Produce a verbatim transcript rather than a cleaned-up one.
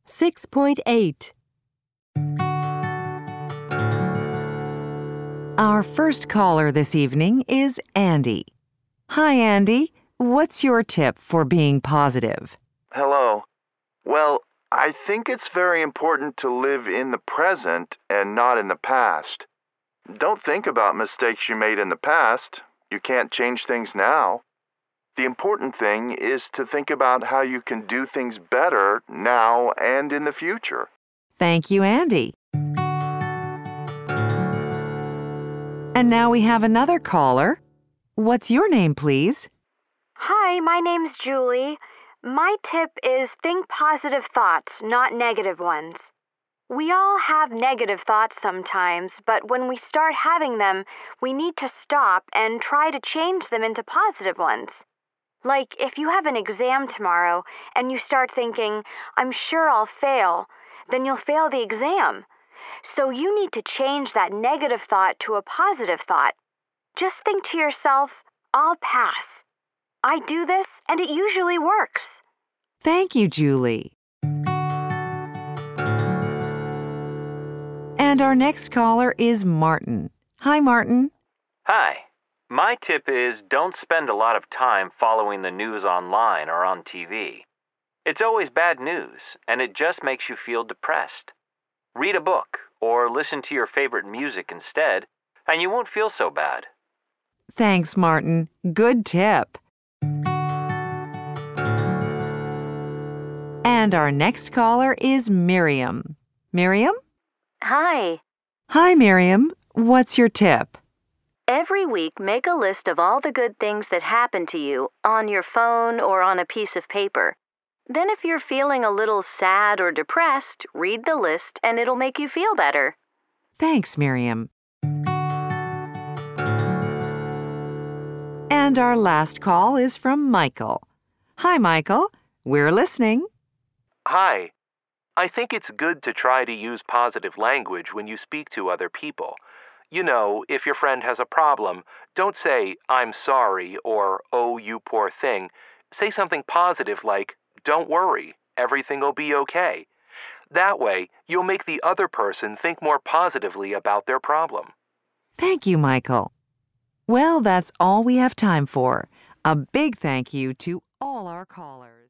six point eight. Our first caller this evening is Andy. Hi, Andy. What's your tip for being positive? Hello. Well, I think it's very important to live in the present and not in the past. Don't think about mistakes you made in the past. You can't change things now. The important thing is to think about how you can do things better now and in the future. Thank you, Andy. And now we have another caller. What's your name, please? Hi, my name's Julie. My tip is think positive thoughts, not negative ones. We all have negative thoughts sometimes, but when we start having them, we need to stop and try to change them into positive ones. Like if you have an exam tomorrow and you start thinking, I'm sure I'll fail, then you'll fail the exam. So you need to change that negative thought to a positive thought. Just think to yourself, I'll pass. I do this and it usually works. Thank you, Julie. And our next caller is Martin. Hi, Martin. Hi. My tip is don't spend a lot of time following the news online or on T V. It's always bad news, and it just makes you feel depressed. Read a book or listen to your favorite music instead, and you won't feel so bad. Thanks, Martin. Good tip. And our next caller is Miriam. Miriam? Hi. Hi, Miriam. What's your tip? Every week, make a list of all the good things that happened to you on your phone or on a piece of paper. Then if you're feeling a little sad or depressed, read the list and it'll make you feel better. Thanks, Miriam. And our last call is from Michael. Hi, Michael. We're listening. Hi. I think it's good to try to use positive language when you speak to other people. You know, if your friend has a problem, don't say, I'm sorry, or, oh, you poor thing. Say something positive like, don't worry, everything will be okay. That way, you'll make the other person think more positively about their problem. Thank you, Michael. Well, that's all we have time for. A big thank you to all our callers.